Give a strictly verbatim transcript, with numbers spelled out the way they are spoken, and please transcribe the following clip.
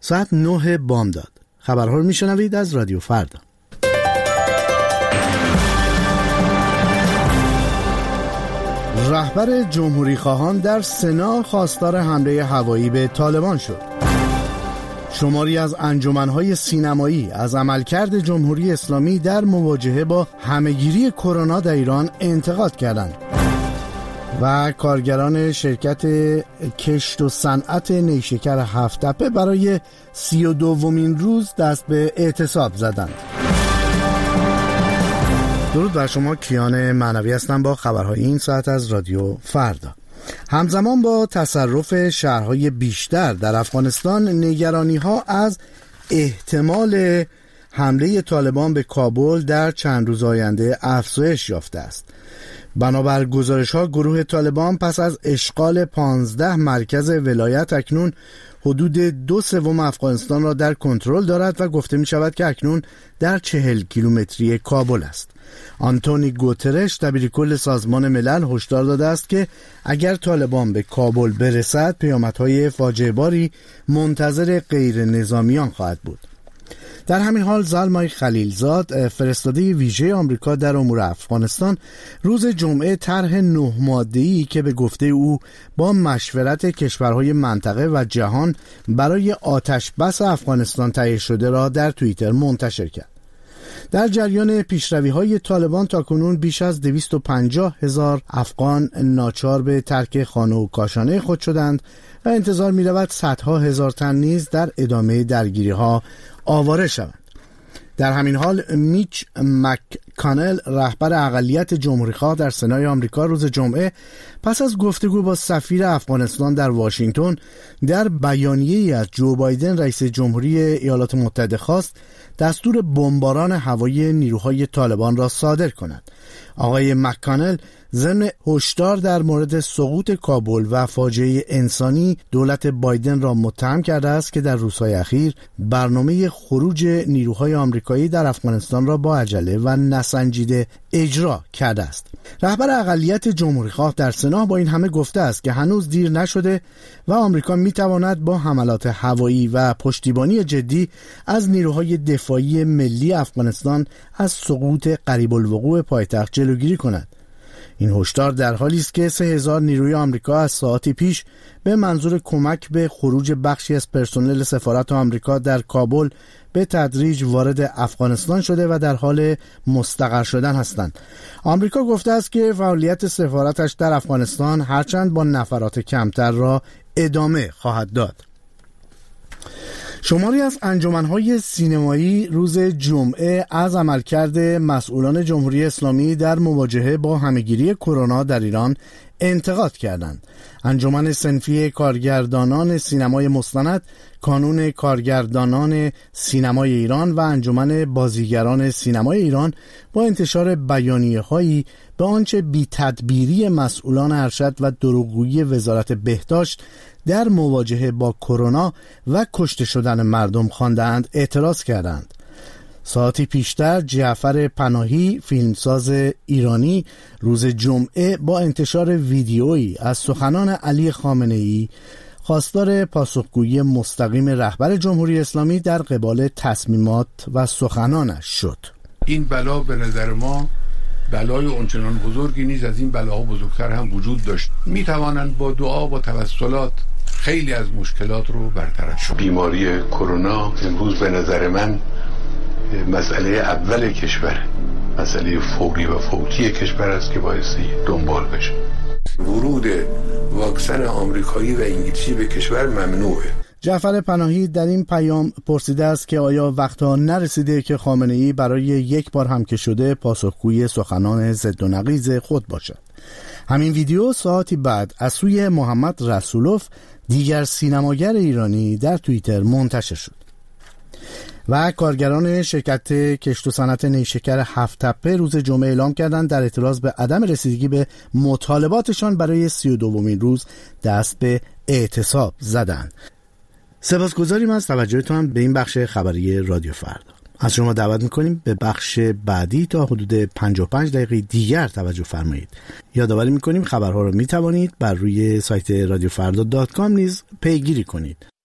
ساعت نه بامداد. خبرها رو میشنوید از رادیو فردا. رهبر جمهوری خواهان در سنا خواستار حمله هوایی به طالبان شد. شماری از انجمن‌های سینمایی از عملکرد جمهوری اسلامی در مواجهه با همهگیری کرونا در ایران انتقاد کردند. و کارگران شرکت کشت و صنعت نیشکر هفت‌تپه برای سی و دومین روز دست به اعتصاب زدند. درود بر شما، کیان معنوی هستم با خبرهای این ساعت از رادیو فردا. همزمان با تصرف شهرهای بیشتر در افغانستان، نگرانی‌ها از احتمال حمله طالبان به کابل در چند روز آینده افزایش یافته است. بنابر گزارش‌ها، گروه طالبان پس از اشغال پانزده مرکز ولایت اکنون حدود دو سوم افغانستان را در کنترل دارد و گفته می شود که اکنون در چهل کیلومتری کابل است. آنتونی گوترش، دبیرکل سازمان ملل، هشدار داده است که اگر طالبان به کابل برسد، پیامدهای فاجعه باری منتظر غیر نظامیان خواهد بود. در همین حال، زلمای خلیلزاد، فرستاده ویژه آمریکا در امور افغانستان، روز جمعه طرح نه ماده‌ای که به گفته او با مشورت کشورهای منطقه و جهان برای آتش بس افغانستان تهیه شده را در توییتر منتشر کرد. در جریان پیشروی‌های طالبان تاکنون بیش از دویست و پنجاه هزار افغان ناچار به ترک خانه و کاشانه خود شدند و انتظار می‌رود صدها هزار تن نیز در ادامه درگیری‌ها آواره شوند. در همین حال، میچ مککانل، رهبر اقلیت جمهوری‌خواه در سنای آمریکا، روز جمعه پس از گفتگو با سفیر افغانستان در واشنگتن در بیانیه‌ای از جو بایدن رئیس جمهوری ایالات متحده خواست دستور بمباران هوایی نیروهای طالبان را صادر کند. آقای مککانل ضمن هشدار در مورد سقوط کابل و فاجعه انسانی، دولت بایدن را متهم کرده است که در روزهای اخیر برنامه خروج نیروهای آمریکایی در افغانستان را با عجله و نسنجیده اجرا کرده است. رهبر اقلیت جمهوری‌خواه در سنا با این همه گفته است که هنوز دیر نشده و آمریکا می‌تواند با حملات هوایی و پشتیبانی جدی از نیروهای دفاعی ملی افغانستان از سقوط قریب الوقوع پایتخت جلوگیری کند. این هشدار در حالی است که سه هزار نیروی آمریکا از ساعتی پیش به منظور کمک به خروج بخشی از پرسنل سفارت آمریکا در کابل به تدریج وارد افغانستان شده و در حال مستقر شدن هستند. آمریکا گفته است که فعالیت سفارتش در افغانستان هرچند با نفرات کمتر را ادامه خواهد داد. شماری از انجمن‌های سینمایی روز جمعه از عملکرد مسئولان جمهوری اسلامی در مواجهه با همهگیری کرونا در ایران انتقاد کردند. انجمن صنفی کارگردانان سینمای مستند، کانون کارگردانان سینمای ایران و انجمن بازیگران سینمای ایران با انتشار بیانیه‌هایی به آنچه بی‌تدبیری مسئولان ارشد و دروغگویی وزارت بهداشت در مواجهه با کرونا و کشته شدن مردم خواندند اعتراض کردند. ساعتی پیشتر جعفر پناهی، فیلمساز ایرانی، روز جمعه با انتشار ویدیویی از سخنان علی خامنه‌ای خواستار پاسخگویی مستقیم رهبر جمهوری اسلامی در قبال تصمیمات و سخنانش شد. این بلا به نظر ما بلای اونچنان بزرگی نیست، از این بلاها بزرگتر هم وجود داشت. می توانند با دعا و توسلات خیلی از مشکلات رو برطرف کنند. بیماری کرونا امروز به نظر من مسئله اول کشور، مسئله فوری و فوتی کشور است که بایستی دنبال بشه. ورود واکسن آمریکایی و انگلیسی به کشور ممنوعه. جعفر پناهی در این پیام پرسیده است که آیا وقتا نرسیده که خامنه‌ای برای یک بار هم که شده پاسخگوی سخنان ضد و نقیض خود باشد. همین ویدیو ساعتی بعد از سوی محمد رسولوف، دیگر سینماگر ایرانی، در توییتر منتشر شد. و کارگران شرکت کشت و صنعت نیشکر هفت‌تپه روز جمعه اعلام کردند در اعتراض به عدم رسیدگی به مطالباتشان برای سی و دومین روز دست به اعتصاب زدند. سپاسگزاریم از توجهتان به این بخش خبری رادیو فردا. از شما دعوت میکنیم به بخش بعدی تا حدود پنجاه و پنج دقیقه دیگر توجه فرمایید. یادآوری میکنیم خبرها را میتوانید بر روی سایت رادیو فردا دات کام نیز پیگیری کنید.